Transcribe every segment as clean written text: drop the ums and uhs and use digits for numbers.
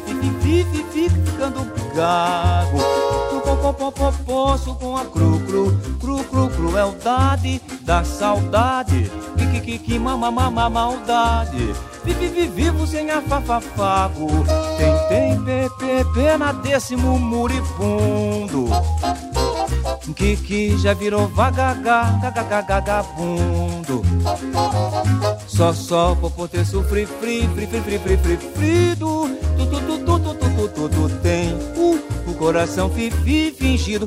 fico ficando gago. Posso com a crueldade da saudade. Que maldade. Vivo sem afafafago. Tem pena desse muribundo que já virou vagabundo. Só por ter sofrido tudo tem o coração fingido.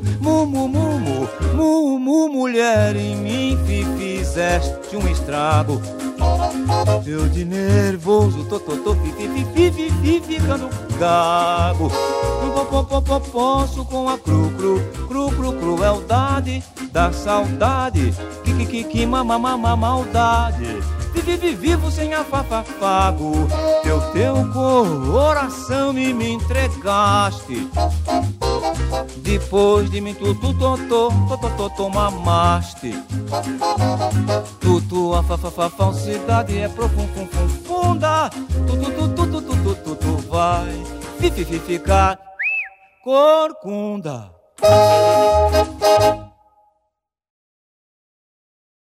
Mulher, em mim fizeste um estrago. Eu de nervoso tô ficando gago. Posso com a crueldade da saudade. Que maldade. Vivo sem afafafago. Teu coração me entregaste. Depois de mim tu mamaste. Tua falsidade é profunda. Tu vai ficar corcunda.